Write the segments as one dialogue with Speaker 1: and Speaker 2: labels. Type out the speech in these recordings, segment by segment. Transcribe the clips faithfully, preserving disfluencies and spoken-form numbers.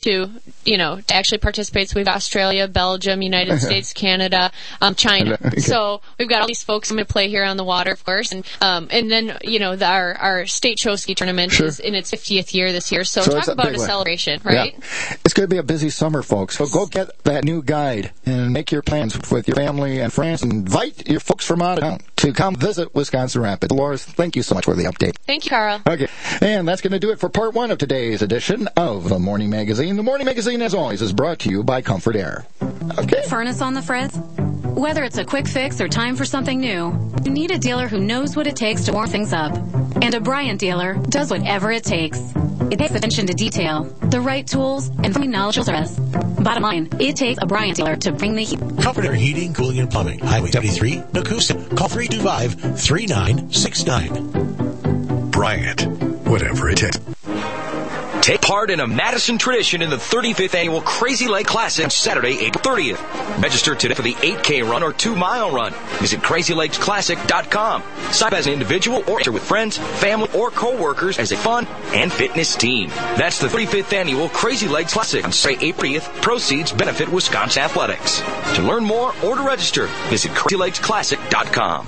Speaker 1: to, you know, to actually participate. So we've got Australia, Belgium, United States, Canada, um, China.
Speaker 2: Okay.
Speaker 1: So we've got all these folks going to play here on the water, of course. And um, and then, you know, the, our, our state show ski tournament
Speaker 2: Sure.
Speaker 1: is in its fiftieth year this year. So,
Speaker 2: So
Speaker 1: talk
Speaker 2: it's a
Speaker 1: about
Speaker 2: big
Speaker 1: a
Speaker 2: one.
Speaker 1: celebration, right?
Speaker 2: Yeah. It's going to be a busy summer, folks. So go get that new guide and make your plans with your family and friends. And invite your folks from out of town to come visit Wisconsin Rapids. Dolores, thank you so much for the update.
Speaker 1: Thank you, Carl.
Speaker 2: Okay, and that's going to do it for part one of today's edition of the Morning Magazine. The Morning Magazine, as always, is brought to you by Comfort Air. Okay.
Speaker 3: Furnace on the fritz? Whether it's a quick fix or time for something new, you need a dealer who knows what it takes to warm things up. And a Bryant dealer does whatever it takes. It takes attention to detail, the right tools, and very knowledgeable service. Bottom line, it takes a Bryant dealer to bring the heat.
Speaker 4: Comfort Air Heating, Cooling, and Plumbing. Highway seventy-three, Nakusa. Call three two five, three nine six nine.
Speaker 5: Bryant, whatever it takes.
Speaker 6: Take part in a Madison tradition in the thirty-fifth Annual Crazy Lake Classic on Saturday, April thirtieth. Register today for the eight K run or two mile run. Visit crazy lakes classic dot com. Sign up as an individual or enter with friends, family, or co-workers as a fun and fitness team. That's the thirty-fifth Annual Crazy Lakes Classic on Saturday, April thirtieth. Proceeds benefit Wisconsin Athletics. To learn more or to register, visit crazy lakes classic dot com.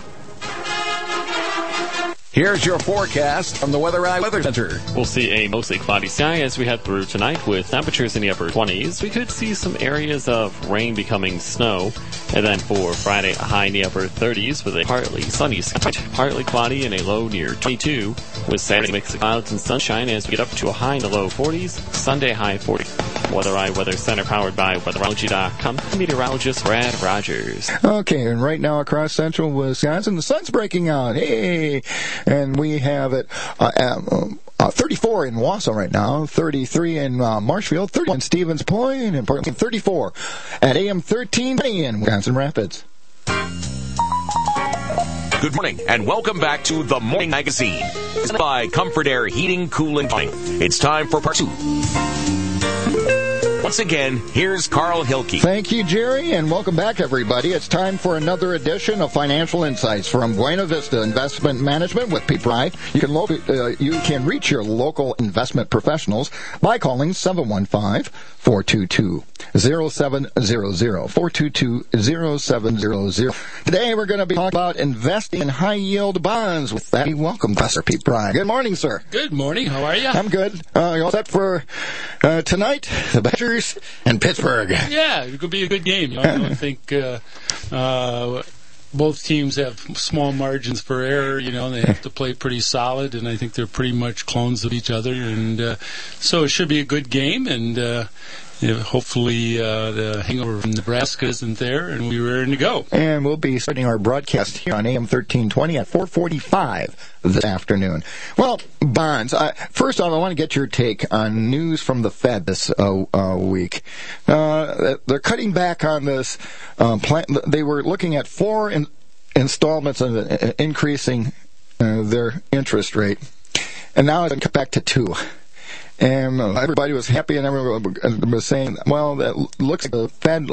Speaker 7: Here's your forecast from the Weather Eye Weather Center.
Speaker 8: We'll see a mostly cloudy sky as we head through tonight with temperatures in the upper twenties. We could see some areas of rain becoming snow. And then for Friday, a high in the upper thirties with a partly sunny sky, partly cloudy and a low near twenty-two. With Saturday, mix of clouds and sunshine as we get up to a high in the low forties. Sunday, high forty. Weather Eye Weather Center powered by weatherology dot com. Meteorologist Brad Rogers.
Speaker 2: Okay, and right now across central Wisconsin, the sun's breaking out. Hey! And we have it uh, um, uh, thirty-four in Wausau right now, thirty-three in uh, Marshfield, thirty in Stevens Point, and Portland, thirty-four at A M thirteen twenty in Wisconsin Rapids.
Speaker 6: Good morning, and welcome back to The Morning Magazine. By Comfort Air Heating, Cooling, and Plumbing. It's time for part two. Once again, here's Carl Hilke.
Speaker 2: Thank you, Jerry, and welcome back, everybody. It's time for another edition of Financial Insights from Buena Vista Investment Management with Pete Pry. You can lo- uh, you can reach your local investment professionals by calling seven one five, four two two, zero seven zero zero, four two two, zero seven zero zero. Today, we're going to be talking about investing in high-yield bonds. With that, welcome, Professor Pete Pry. Good morning, sir.
Speaker 9: Good morning. How are you?
Speaker 2: I'm good. Uh, you all set for uh, tonight? The Badgers and Pittsburgh.
Speaker 9: Yeah, it could be a good game. You know, I don't think uh, uh, both teams have small margins for error. You know, they have to play pretty solid, and I think they're pretty much clones of each other. And uh, so it should be a good game, and uh, you know, hopefully uh, the hangover from Nebraska isn't there, and we're ready to go.
Speaker 2: And we'll be starting our broadcast here on A M thirteen twenty at four forty-five this afternoon. Well, bonds. Uh, first off, I want to get your take on news from the Fed this uh, uh, week. Uh, they're cutting back on this um, plan. They were looking at four in- installments and uh, increasing uh, their interest rate, and now it's cut back to two. And everybody was happy, and everyone was saying, well, that looks like the Fed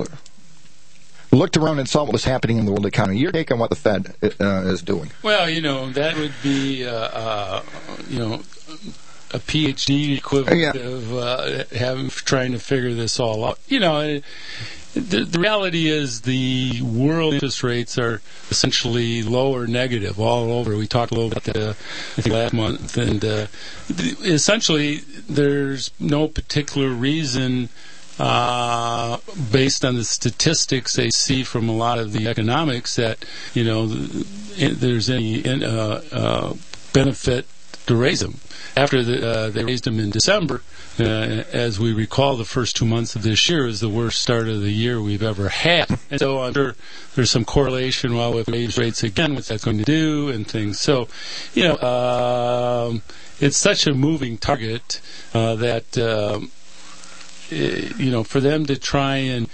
Speaker 2: looked around and saw what was happening in the world economy. Your take on what the Fed uh, is doing?
Speaker 9: Well, you know, that would be, uh, uh, you know, a P H D equivalent
Speaker 2: yeah.
Speaker 9: of uh, having trying to figure this all out. You know, the, the reality is the world interest rates are essentially low or negative all over. We talked a little about that, uh, I think, last month. And uh, essentially, there's no particular reason, uh, based on the statistics they see from a lot of the economics, that, you know, there's any uh, uh, benefit to raise them. After the, uh, they raised them in December, uh, as we recall, the first two months of this year is the worst start of the year we've ever had. And so I'm sure there's some correlation, well, with raise rates again, what's that going to do and things. So, you know, um, it's such a moving target uh, that, um, it, you know, for them to try and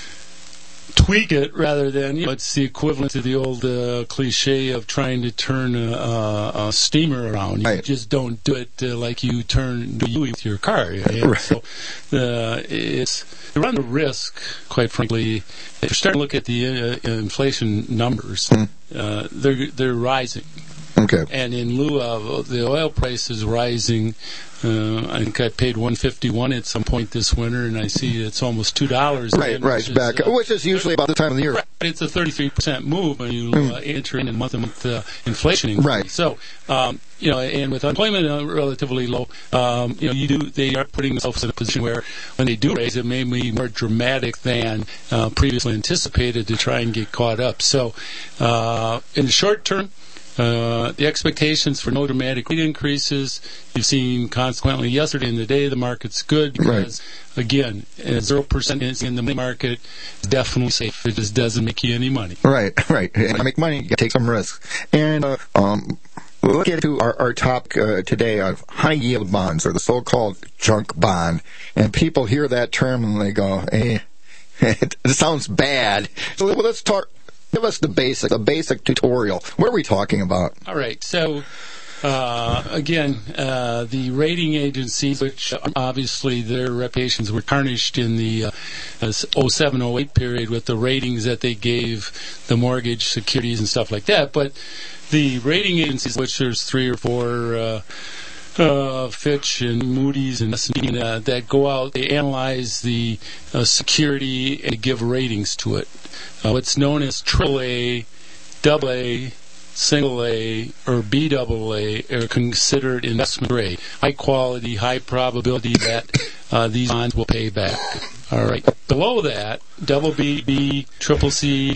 Speaker 9: tweak it rather than, you know, it's the equivalent to the old uh, cliche of trying to turn a, a, a steamer around. You
Speaker 2: right.
Speaker 9: just don't do it uh, like you turn do you with your car. You know?
Speaker 2: Right.
Speaker 9: So uh, it's you run the risk, quite frankly, if you're starting to look at the uh, inflation numbers, mm. uh, they're they're rising.
Speaker 2: Okay.
Speaker 9: And in lieu of the oil prices rising, uh, I think I paid one fifty-one at some point this winter, and I see it's almost two dollars.
Speaker 2: Right,
Speaker 9: again,
Speaker 2: right,
Speaker 9: which is,
Speaker 2: back,
Speaker 9: uh,
Speaker 2: which is usually about the time of the year.
Speaker 9: Right, it's a thirty-three percent move when you
Speaker 2: Mm.
Speaker 9: uh, enter in a month-to-month uh, inflation increase.
Speaker 2: Right.
Speaker 9: So, um, you know, and with unemployment uh, relatively low, um, you know, you do they are putting themselves in a position where when they do raise, it may be more dramatic than uh, previously anticipated to try and get caught up. So, uh, in the short term, Uh, the expectations for no dramatic rate increases, you've seen consequently yesterday and today the market's good because, right. again, zero percent in the money market is definitely safe. It just doesn't make you any money.
Speaker 2: Right, right. And to make money, you got to take some risks. And uh, um, we'll look into our, our topic uh, today of high-yield bonds, or the so-called junk bond. And people hear that term and they go, eh, it sounds bad. So let's talk. Give us the basic, the basic tutorial. What are we talking about?
Speaker 9: All right. So, uh, again, uh, the rating agencies, which obviously their reputations were tarnished in the uh, oh seven oh eight period with the ratings that they gave the mortgage securities and stuff like that. But the rating agencies, which there's three or four, uh, Uh, Fitch and Moody's and S and P uh, that go out, they analyze the uh, security and give ratings to it. Uh, what's known as triple A, double A, single A, or B double A are considered investment grade. High quality, high probability that uh, these bonds will pay back. All right. Below that, double B, B, triple C,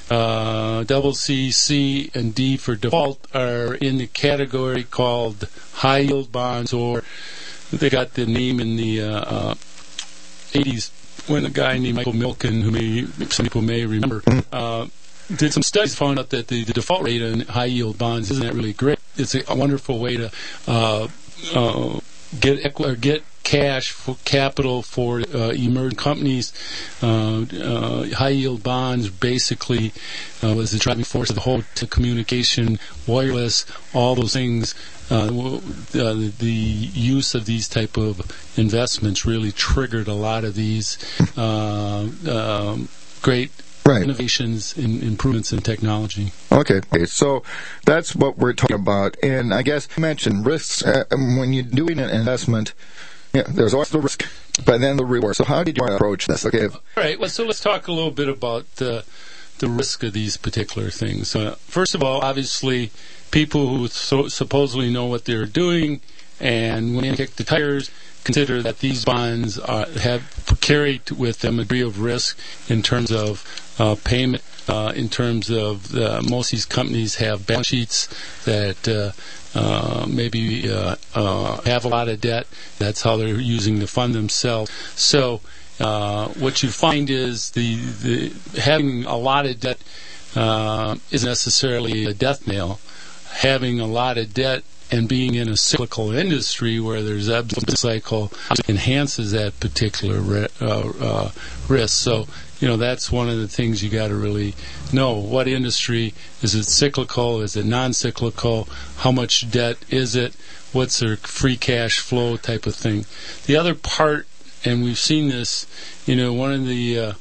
Speaker 9: Uh, double C, C, and D for default are in the category called high yield bonds, or they got the name in the uh, uh, eighties when a guy named Michael Milken, who may, some people may remember, uh, did some studies, found out that the, the default rate on high yield bonds isn't that really great. It's a, a wonderful way to uh, uh, get equi- or get cash for capital for uh, emerging companies. Uh, uh, high yield bonds basically uh, was the driving force of the whole t- communication, wireless, all those things. Uh, uh, the use of these type of investments really triggered a lot of these uh, um, great right. innovations and improvements in technology.
Speaker 2: Okay, okay, so that's what we're talking about. And I guess you mentioned risks. Uh, when you're doing an investment, yeah, there's always the risk, but then the reward. So how did you approach this? Okay.
Speaker 9: All right. Well, so let's talk a little bit about uh, the risk of these particular things. Uh, first of all, obviously, people who so supposedly know what they're doing and when they kick the tires consider that these bonds uh, have carried with them a degree of risk in terms of uh, payment, uh, in terms of uh, most of these companies have balance sheets that uh, Uh, maybe uh, uh, have a lot of debt. That's how they're using to fund themselves. So uh, what you find is the, the having a lot of debt uh, isn't necessarily a death knell. Having a lot of debt and being in a cyclical industry where there's ebbs and cycle enhances that particular ri- uh, uh, risk. So, you know, that's one of the things you got to really know. What industry is it? Cyclical? Is it non-cyclical? How much debt is it? What's their free cash flow type of thing? The other part, and we've seen this, you know, one of the uh,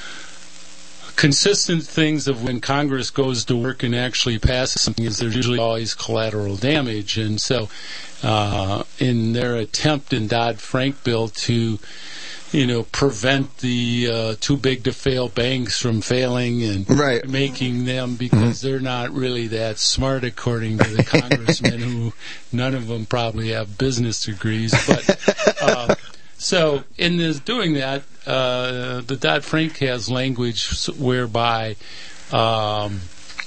Speaker 9: consistent things of when Congress goes to work and actually passes something is there's usually always collateral damage. And so uh, in their attempt in Dodd-Frank bill to you know, prevent the uh, too big to fail banks from failing and
Speaker 2: right.
Speaker 9: making them because mm-hmm. they're not really that smart, according to the congressmen, who none of them probably have business degrees. But uh, so in this doing that, uh, the Dodd-Frank has language whereby um,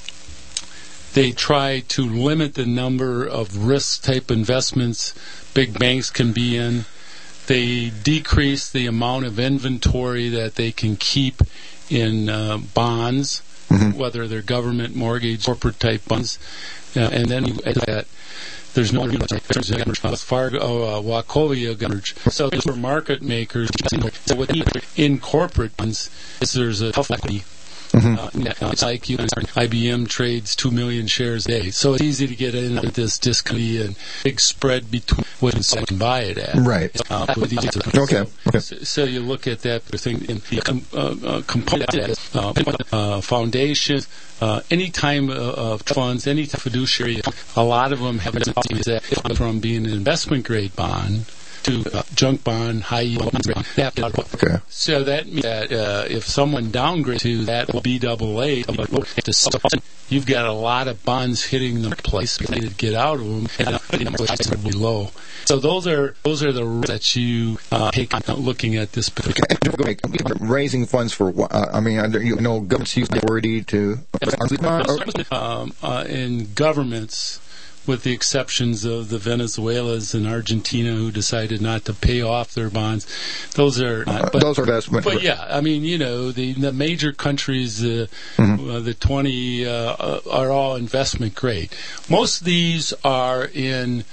Speaker 9: they try to limit the number of risk-type investments big banks can be in. They decrease the amount of inventory that they can keep in uh, bonds, mm-hmm. whether they're government, mortgage, corporate-type bonds. Uh, and then you add that there's no Wells Fargo, uh, Wachovia coverage. So for market makers, so in corporate bonds, is there's a tough equity Mm-hmm. Uh, it's like you know, I B M trades two million shares a day, so it's easy to get in with this discount and big spread between what you can buy it at.
Speaker 2: Right.
Speaker 9: Uh,
Speaker 2: okay. okay.
Speaker 9: So, so you look at that thing in the uh, uh, component uh, uh, foundations, uh, any time of funds, any type of fiduciary. A lot of them have that from being an investment grade bond to uh, junk bond, high yield bond.
Speaker 2: Okay.
Speaker 9: So that means that uh, if someone downgrades to that B double A, you've got a lot of bonds hitting the place to get out of them, and it's really low. So those are those are the risks that you uh, take on looking at this.
Speaker 2: Okay. Raising funds for what? Uh, I mean, you know, governments use the authority to
Speaker 9: um, uh, in governments. With the exceptions of the Venezuelas and Argentina, who decided not to pay off their bonds, those are not, but,
Speaker 2: those are investment.
Speaker 9: But yeah, I mean, you know, the the major countries, uh, mm-hmm. uh, the twenty uh, are all investment grade. Most of these are in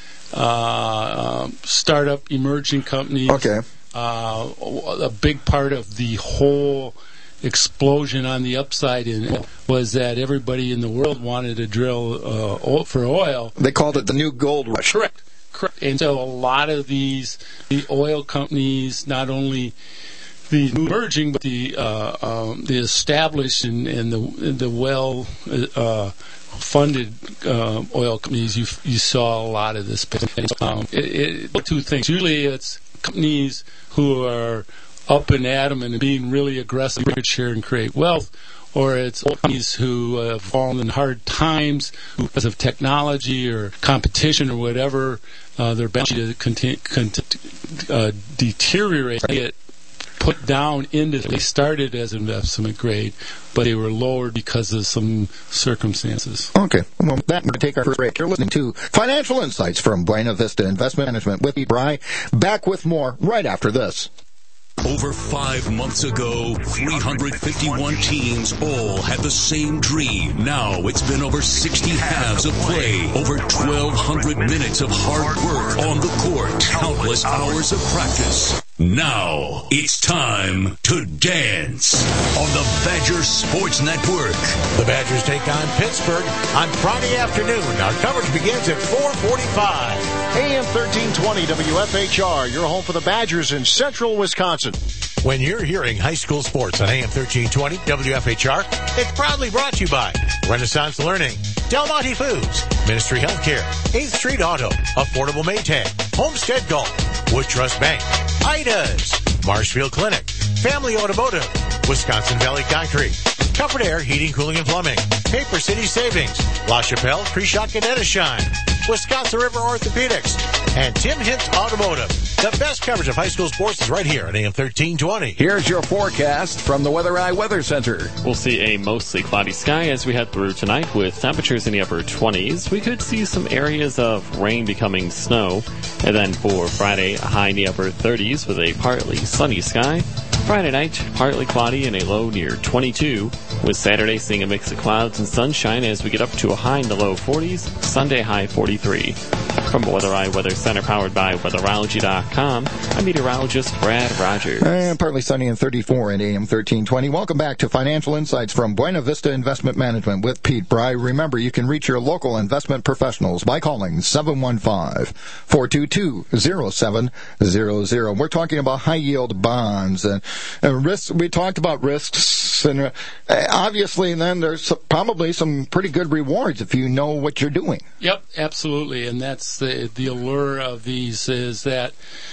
Speaker 9: uh, startup, emerging companies.
Speaker 2: Okay,
Speaker 9: uh, a big part of the whole explosion on the upside in was that everybody in the world wanted to drill uh, for oil.
Speaker 2: They called it the new gold rush.
Speaker 9: Correct. Correct. And so a lot of these, the oil companies, not only the emerging, but the uh, um, the established and, and the the well uh, funded uh, oil companies, you you saw a lot of this. Um, it, it, two things. Usually, it's companies who are up and at them and being really aggressive to share and create wealth, or it's companies who have fallen in hard times because of technology or competition or whatever. Uh, their balance sheet conti- cont- uh, deteriorate, get put down into. They started as investment grade, but they were lowered because of some circumstances.
Speaker 2: Okay, well, that we're going to take our first break. You're listening to Financial Insights from Buena Vista Investment Management with Pete Bry. Back with more right after this.
Speaker 10: Over five months ago, three hundred fifty-one teams all had the same dream. Now it's been over sixty halves of play, over twelve hundred minutes of hard work on the court, countless hours of practice. Now it's time to dance on the Badger Sports Network.
Speaker 4: The Badgers take on Pittsburgh on Friday afternoon. Our coverage begins at four forty-five.
Speaker 11: A M thirteen twenty W F H R, your home for the Badgers in central Wisconsin.
Speaker 4: When you're hearing high school sports on A M thirteen twenty W F H R, it's proudly brought to you by Renaissance Learning, Del Monte Foods, Ministry Healthcare, eighth Street Auto, Affordable Maytag, Homestead Golf, Wood Trust Bank, Ida's, Marshfield Clinic, Family Automotive, Wisconsin Valley Concrete, Comfort Air Heating, Cooling, and Plumbing, Paper City Savings, La Chapelle, Pre-Shot, and Shine, Wisconsin River Orthopedics, and Tim Hintz Automotive. The best coverage of high school sports is right here at A M thirteen twenty.
Speaker 7: Here's your forecast from the Weather Eye Weather Center.
Speaker 8: We'll see a mostly cloudy sky as we head through tonight with temperatures in the upper twenties. We could see some areas of rain becoming snow. And then for Friday, a high in the upper thirties with a partly sunny sky. Friday night, partly cloudy and a low near twenty-two. With Saturday seeing a mix of clouds and sunshine as we get up to a high in the low forties. Sunday high forty-three. From the Weather Eye Weather Center powered by weatherology dot com, I'm meteorologist Brad Rogers.
Speaker 2: And partly sunny and thirty-four at A M thirteen twenty. Welcome back to Financial Insights from Buena Vista Investment Management with Pete Bry. Remember, you can reach your local investment professionals by calling seven one five, four two two, zero seven zero zero. We're talking about high-yield bonds and, and risks. We talked about risks, and uh, obviously then there's probably some pretty good rewards if you know what you're doing.
Speaker 9: Yep, absolutely, and that's the the allure of these is that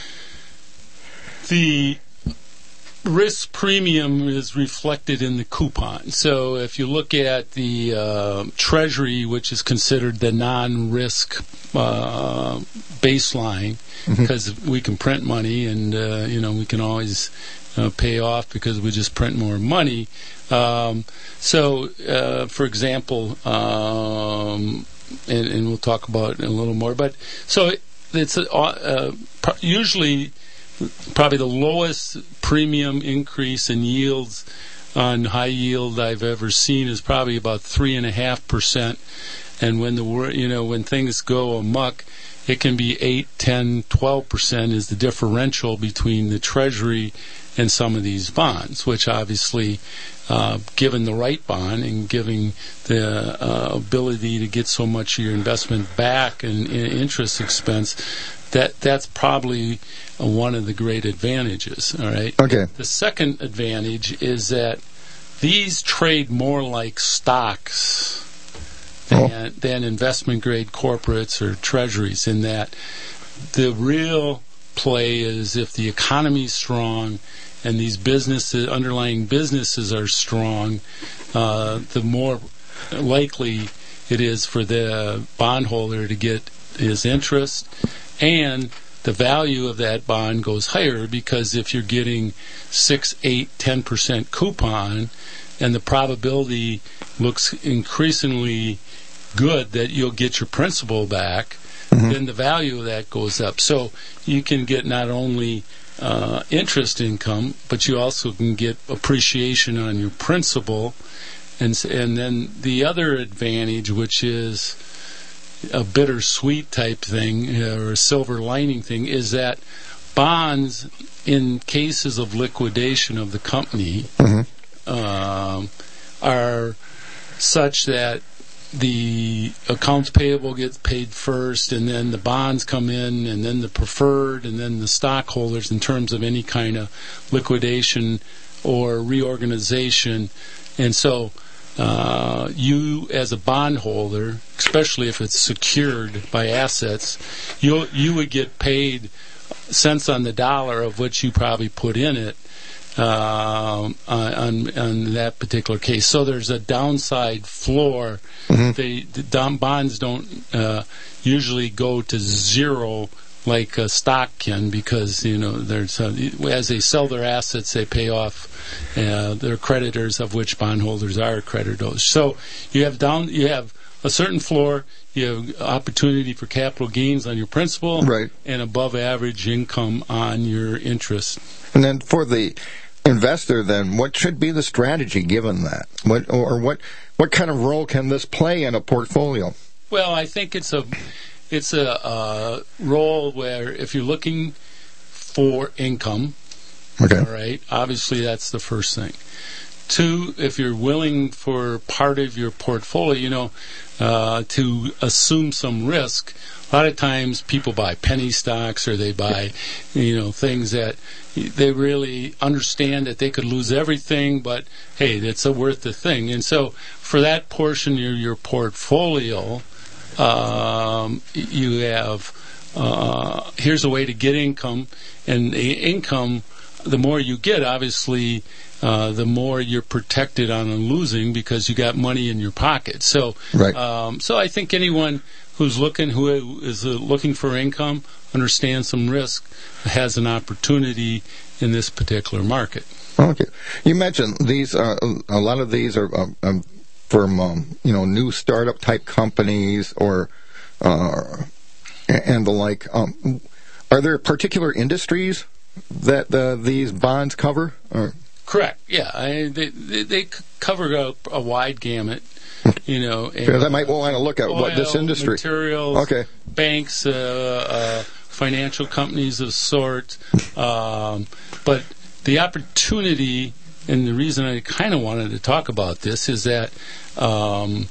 Speaker 9: the risk premium is reflected in the coupon. So if you look at the uh, Treasury, which is considered the non-risk uh, baseline, because mm-hmm. we can print money and uh, you know we can always uh, pay off because we just print more money. Um, so, uh, for example. Um, And, and we'll talk about it a little more. But so it's a, uh, usually probably the lowest premium increase in yields on high yield I've ever seen is probably about three and a half percent. And when the you know when things go amok, it can be eight, ten, twelve percent is the differential between the Treasury in some of these bonds, which obviously, uh, given the right bond and giving the uh, ability to get so much of your investment back in, in interest expense, that that's probably uh, one of the great advantages. All right.
Speaker 2: Okay.
Speaker 9: The second advantage is that these trade more like stocks than, oh. than investment-grade corporates or treasuries, in that the real play is if the economy's strong and these businesses, underlying businesses are strong, uh, the more likely it is for the bondholder to get his interest, and the value of that bond goes higher, because if you're getting six, eight, ten percent coupon, and the probability looks increasingly good that you'll get your principal back, mm-hmm. then the value of that goes up. So you can get not only uh, interest income, but you also can get appreciation on your principal. And and then the other advantage, which is a bittersweet type thing, uh, or a silver lining thing, is that bonds, in cases of liquidation of the company, mm-hmm. um, are such that the accounts payable gets paid first, and then the bonds come in, and then the preferred, and then the stockholders, in terms of any kind of liquidation or reorganization. And so uh, you, as a bondholder, especially if it's secured by assets, you you would get paid cents on the dollar of what you probably put in it uh, on, on that particular case. So there's a downside floor. Mm-hmm. They, the bonds don't uh, usually go to zero like a stock can, because, you know, there's a, as they sell their assets, they pay off uh, their creditors, of which bondholders are creditors. So you have down, you have a certain floor, you have opportunity for capital gains on your principal,
Speaker 2: right,
Speaker 9: and above average income on your interest.
Speaker 2: And then for the investor, then, what should be the strategy given that? What or what what kind of role can this play in a portfolio?
Speaker 9: Well, I think it's a it's a uh, role where, if you're looking for income,
Speaker 2: okay,
Speaker 9: all right, obviously that's the first thing. Two, if you're willing for part of your portfolio, you know, uh, to assume some risk. A lot of times people buy penny stocks, or they buy, you know, things that they really understand that they could lose everything, but hey, it's a worth the thing. And so for that portion of your, your portfolio, um, you have, uh, here's a way to get income, and the income, the more you get, obviously, uh, the more you're protected on losing, because you got money in your pocket. So,
Speaker 2: right.
Speaker 9: um, so I think anyone who's looking, who is uh, looking for income, understands some risk, has an opportunity in this particular market.
Speaker 2: Okay, you mentioned these. Uh, a lot of these are um, um, from um, you know, new startup type companies, or uh, and the like. Um, are there particular industries that uh, these bonds cover? Or?
Speaker 9: Correct. Yeah, I, they, they they cover a, a wide gamut. You know, and,
Speaker 2: yeah, that might want to look at
Speaker 9: oil,
Speaker 2: what this industry.
Speaker 9: Materials,
Speaker 2: okay,
Speaker 9: banks, uh, uh, financial companies of sort. Um, but the opportunity, and the reason I kind of wanted to talk about this, is that um,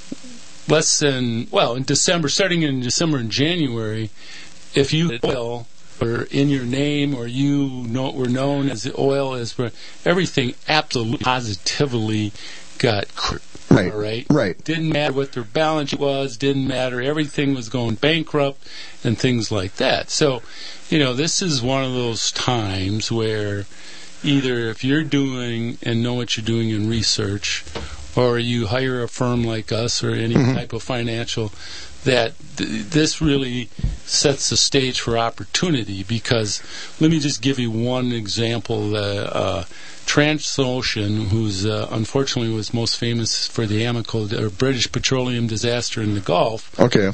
Speaker 9: less than, well, in December, starting in December and January, if you had oil or in your name, or you know, were known as the oil, as everything absolutely positively got cr-
Speaker 2: right,
Speaker 9: right,
Speaker 2: right.
Speaker 9: Didn't matter what their balance sheet was. Didn't matter. Everything was going bankrupt and things like that. So, you know, this is one of those times where either if you're doing and know what you're doing in research, or you hire a firm like us or any mm-hmm. type of financial, that th- this really sets the stage for opportunity. Because let me just give you one example. Uh, uh, Transocean, who's uh, unfortunately was most famous for the Amoco or British petroleum disaster in the Gulf.
Speaker 2: Okay.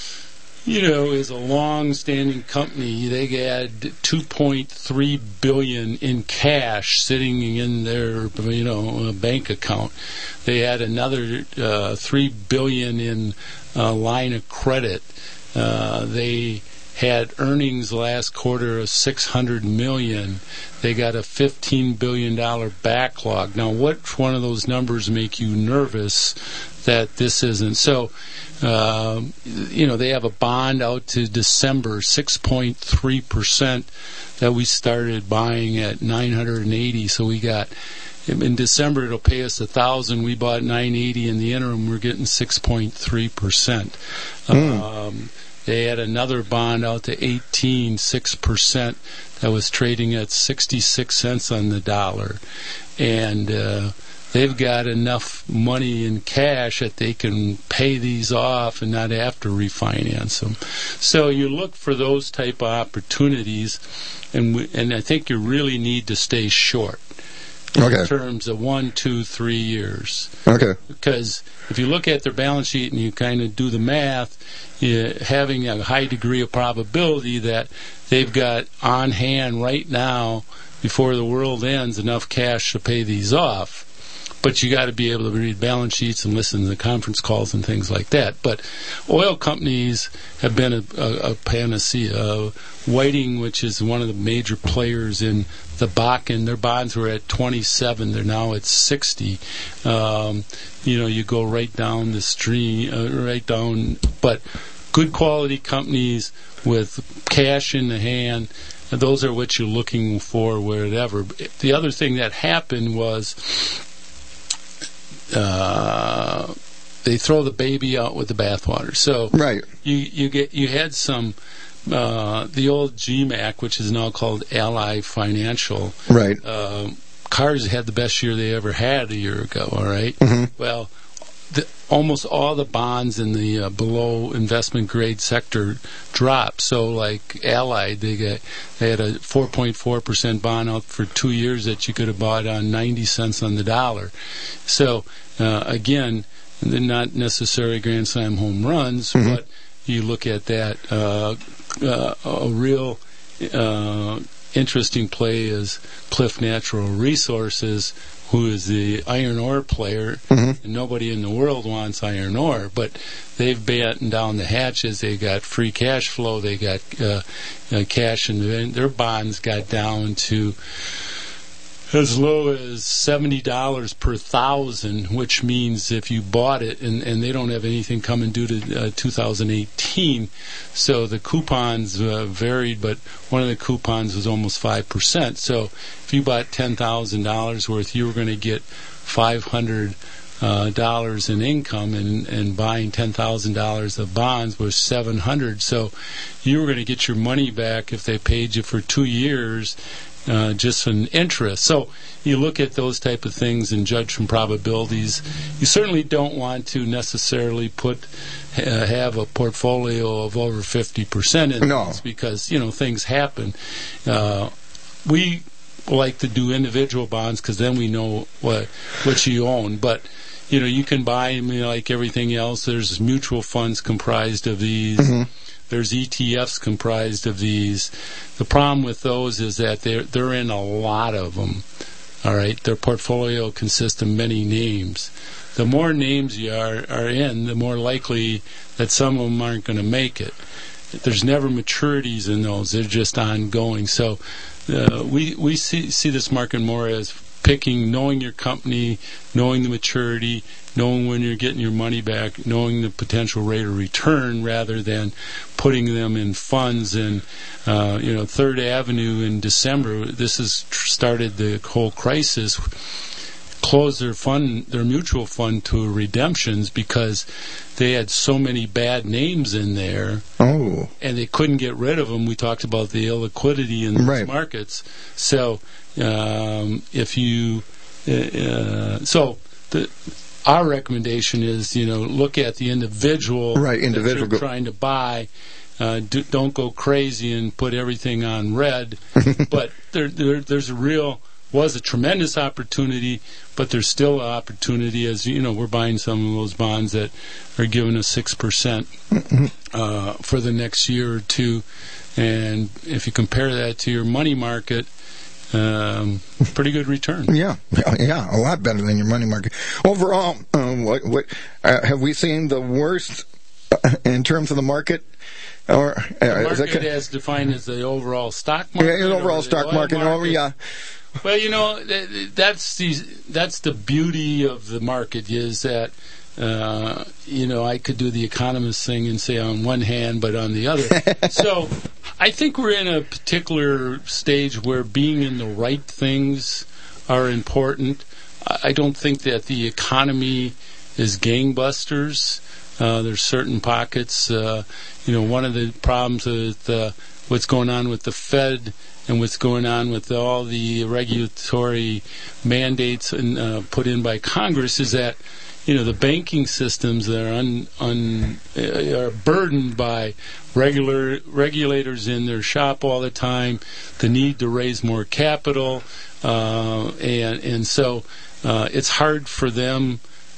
Speaker 9: You know, is a long-standing company. They had two point three billion dollars in cash sitting in their, you know, bank account. They had another uh, three billion dollars in uh, line of credit. Uh, they had earnings last quarter of six hundred million dollars. They got a fifteen billion dollars backlog. Now, which one of those numbers make you nervous that this isn't? So, uh, you know, they have a bond out to December, six point three percent that we started buying at nine hundred eighty. So we got, in December, it'll pay us one thousand dollars. We bought nine eighty. In the interim, we're getting six point three percent. Mm. Um, they had another bond out to eighteen, six percent. That was trading at sixty-six cents on the dollar. And uh, they've got enough money in cash that they can pay these off and not have to refinance them. So you look for those type of opportunities, and we, and I think you really need to stay short in
Speaker 2: okay.
Speaker 9: terms of one, two, three years.
Speaker 2: Okay.
Speaker 9: Because if you look at their balance sheet and you kind of do the math, you, having a high degree of probability that they've got on hand right now, before the world ends, enough cash to pay these off. But you got to be able to read balance sheets and listen to the conference calls and things like that. But oil companies have been a, a, a panacea. Uh, Whiting, which is one of the major players in the Bakken, their bonds were at twenty-seven. They're now at sixty. Um, you know, you go right down the stream, uh, right down. But good quality companies with cash in the hand, those are what you're looking for, wherever. The other thing that happened was uh, they throw the baby out with the bathwater. So
Speaker 2: right.
Speaker 9: you you get you had some uh, the old G MAC, which is now called Ally Financial.
Speaker 2: Right.
Speaker 9: Uh, Cars had the best year they ever had a year ago. All right.
Speaker 2: Mm-hmm.
Speaker 9: Well, the, almost all the bonds in the uh, below investment grade sector dropped. So, like Allied, they got they had a four point four percent bond out for two years that you could have bought on ninety cents on the dollar. So, uh, again, they're not necessarily grand slam home runs, mm-hmm. but you look at that. Uh, uh, a real uh, interesting play is Cliff Natural Resources, who is the iron ore player, mm-hmm. and nobody in the world wants iron ore, but they've battened down the hatches. They got free cash flow. They got uh, uh, cash, and their bonds got down to as low as seventy dollars per thousand, which means if you bought it, and, and they don't have anything coming due to uh, two thousand eighteen, so the coupons uh, varied, but one of the coupons was almost five percent. So if you bought ten thousand dollars worth, you were going to get five hundred dollars uh, in income, and, and buying ten thousand dollars of bonds was seven hundred dollars. So you were going to get your money back if they paid you for two years. Uh, just an interest. So you look at those type of things and judge from probabilities. You certainly don't want to necessarily put uh, have a portfolio of over fifty percent in
Speaker 2: no.
Speaker 9: this, because, you know, things happen. Uh, we like to do individual bonds because then we know what what you own. But, you know, you can buy them, you know, like everything else. There's mutual funds comprised of these. Mm-hmm. There's E T Fs comprised of these. The problem with those is that they're, they're in a lot of them. All right? Their portfolio consists of many names. The more names you are, are in, the more likely that some of them aren't going to make it. There's never maturities in those. They're just ongoing. So uh, we, we see, see this market more as picking, knowing your company, knowing the maturity, knowing when you're getting your money back, knowing the potential rate of return, rather than putting them in funds. And uh, you know, Third Avenue in December, this has started the whole crisis, closed their fund, their mutual fund to redemptions because they had so many bad names in there.
Speaker 2: Oh.
Speaker 9: And they couldn't get rid of them. We talked about the illiquidity in those
Speaker 2: right.
Speaker 9: markets. So um, if you, uh, so the. Our recommendation is, you know, look at the individual,
Speaker 2: right, individual
Speaker 9: that you're trying to buy. Uh, do, don't go crazy and put everything on red. But there, there, there's a real, was a tremendous opportunity, but there's still an opportunity, as you know, we're buying some of those bonds that are giving us six percent uh, for the next year or two. And if you compare that to your money market, Um, pretty good return.
Speaker 2: Yeah, yeah, a lot better than your money market. Overall, um, what, what uh, have we seen the worst uh, in terms of the market Or, uh,
Speaker 9: the
Speaker 2: is
Speaker 9: market
Speaker 2: that,
Speaker 9: as defined as the overall stock market?
Speaker 2: Yeah, the overall stock market.
Speaker 9: market.
Speaker 2: Oh, yeah.
Speaker 9: Well, you know, that's the, that's the beauty of the market is that, uh, you know, I could do the economist thing and say on one hand, but on the other. So I think we're in a particular stage where being in the right things are important. I don't think that the economy is gangbusters. Uh, there's certain pockets. Uh, you know, one of the problems with uh, what's going on with the Fed and what's going on with all the regulatory mandates and, uh, put in by Congress is that, you know, the banking systems that are un, un, are burdened by regular regulators in their shop all the time, the need to raise more capital, uh, and and so uh, it's hard for them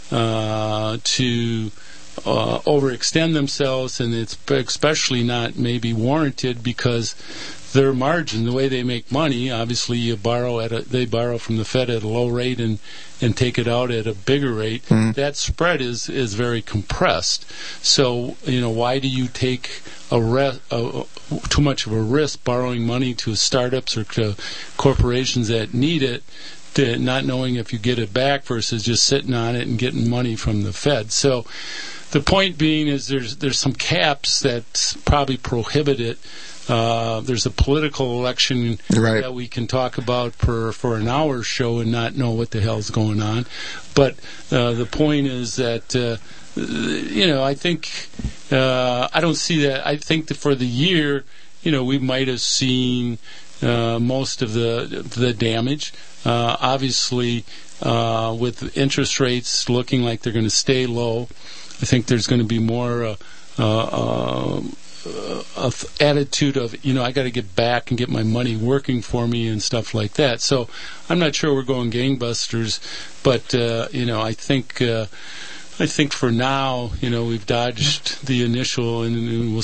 Speaker 9: uh, to uh, overextend themselves, and it's especially not maybe warranted because their margin, the way they make money, obviously you borrow at a, they borrow from the Fed at a low rate and, and take it out at a bigger rate. Mm. That spread is, is very compressed. So, you know, why do you take a, re- a too much of a risk borrowing money to startups or to corporations that need it, to not knowing if you get it back versus just sitting on it and getting money from the Fed? So the point being is there's there's some caps that probably prohibit it. Uh, there's a political election right. that we can talk about per, for an hour show and not know what the hell's going on. But uh, the point is that, uh, you know, I think, uh, I don't see that. I think that for the year, you know, we might have seen uh, most of the the damage. Uh, obviously, uh, with interest rates looking like they're going to stay low, I think there's going to be more uh, uh, uh, Uh, attitude of, you know, I got to get back and get my money working for me and stuff like that. So I'm not sure we're going gangbusters, but uh, you know, I think uh, I think for now, you know, we've dodged the initial, and, and we'll